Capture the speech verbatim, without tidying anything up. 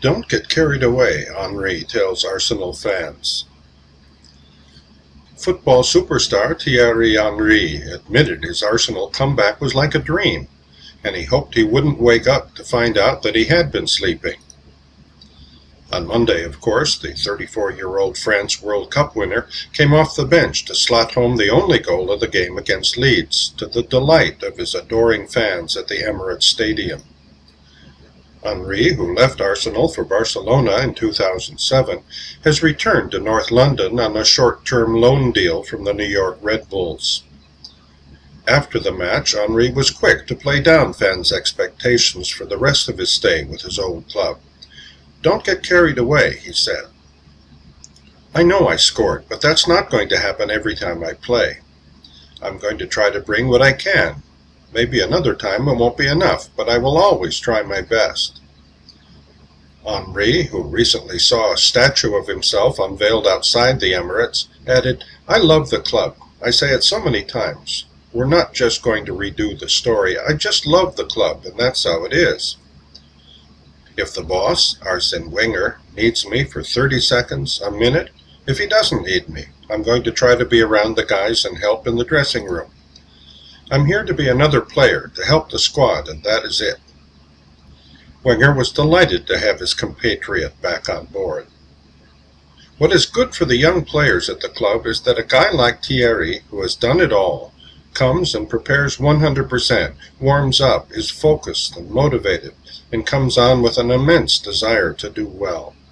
Don't get carried away, Henry tells Arsenal fans. Football superstar Thierry Henry admitted his Arsenal comeback was like a dream, and he hoped he wouldn't wake up to find out that he had been sleeping. On Monday, of course, the thirty-four-year-old France World Cup winner came off the bench to slot home the only goal of the game against Leeds, to the delight of his adoring fans at the Emirates Stadium. Henry, who left Arsenal for Barcelona in two thousand seven, has returned to North London on a short-term loan deal from the New York Red Bulls. After the match, Henry was quick to play down fans' expectations for the rest of his stay with his old club. "Don't get carried away," he said. "I know I scored, but that's not going to happen every time I play. I'm going to try to bring what I can. Maybe another time it won't be enough, but I will always try my best." Henry, who recently saw a statue of himself unveiled outside the Emirates, added, "I love the club. I say it so many times. We're not just going to redo the story. I just love the club, and that's how it is. If the boss, Arsene Wenger, needs me for thirty seconds, a minute, if he doesn't need me, I'm going to try to be around the guys and help in the dressing room. I'm here to be another player, to help the squad, and that is it." Wenger was delighted to have his compatriot back on board. What is good for the young players at the club is that a guy like Thierry, who has done it all, comes and prepares one hundred percent, warms up, is focused and motivated, and comes on with an immense desire to do well.